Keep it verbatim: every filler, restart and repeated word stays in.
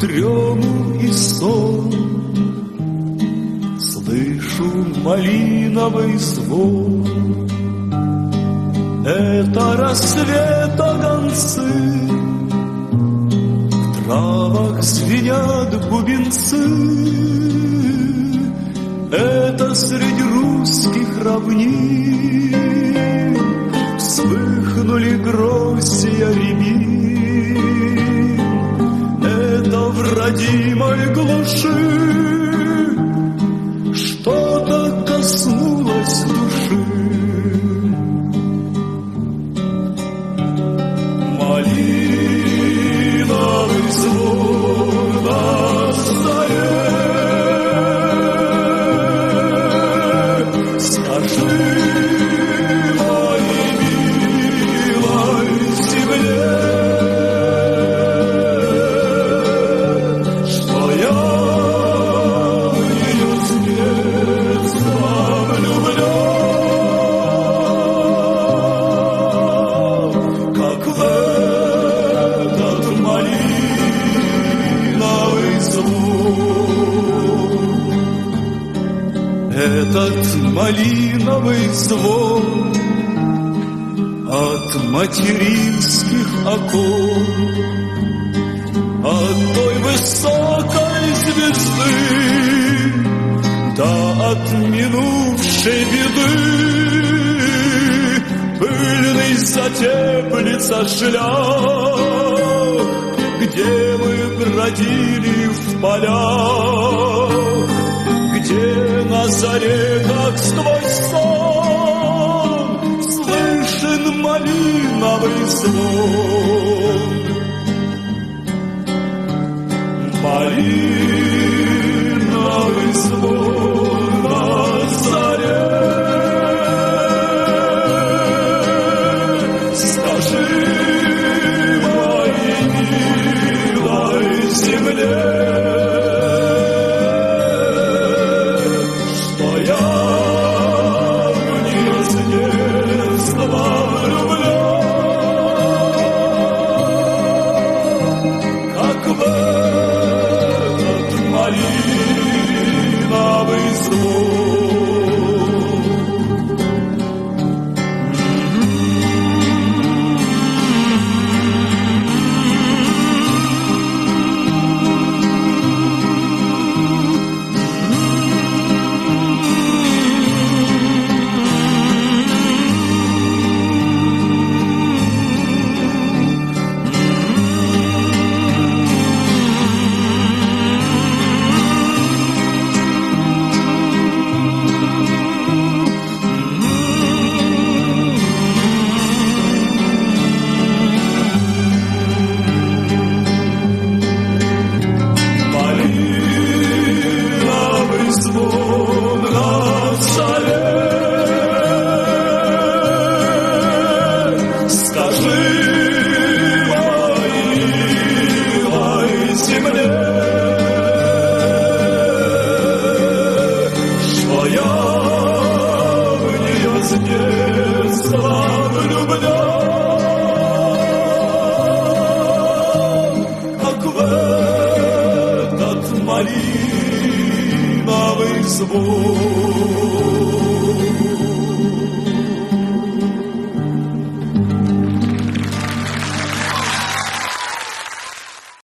дрему и сон слышу малиновый звон. Это рассвета гонцы, в травах звенят бубенцы. Это среди русских равнин вспыхнули гроздья рябин. Это в родимой глуши что-то коснулось души. Малиновый звон на заре. Скажи моей милой земле, что я в ее с детства влюблен, как в этот малиновый звон. Этот малиновый звон от материнских окон, от той высокой звезды, да от минувшей беды. Пыльный затеплится шлях, где мы бродили в полях, где на заре, как сквозь сон, слышен малиновый звон. Малиновый звон на заре. Скажи моей милой земле, малиновый звон.